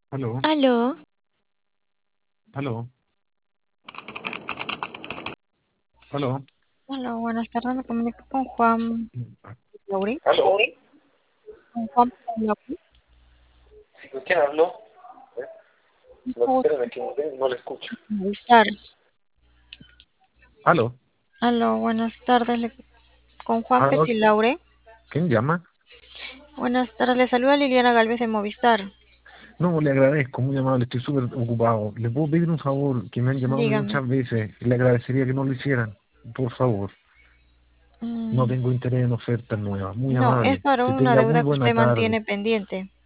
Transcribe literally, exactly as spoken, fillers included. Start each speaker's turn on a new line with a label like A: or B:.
A: Aló,
B: Aló,
A: aló, aló.
B: hola, buenas tardes, me comunico con Juan Lauri.
A: ¿Aló?
B: Con Juan Lauri.
A: ¿Sí, con quién hablo? ¿Eh? No,
B: Con
A: espérame, que no, no le escucho.
B: Movistar.
A: ¿Aló?
B: Aló, buenas tardes, le- con Juan
A: ¿Aló?
B: Petilaure.
A: ¿Quién llama?
B: Buenas tardes, le saluda Liliana Galvez de Movistar.
A: No, le agradezco, muy amable, estoy súper ocupado. ¿Le puedo pedir un favor? Que me han llamado
B: Dígame.
A: muchas veces. Le agradecería que no lo hicieran. Por favor. No
B: Mm,
A: tengo interés en ofertas nuevas. Muy
B: no, es
A: amable.
B: para
A: Que
B: una
A: tenga muy
B: deuda que
A: buena
B: usted
A: tarde.
B: mantiene pendiente.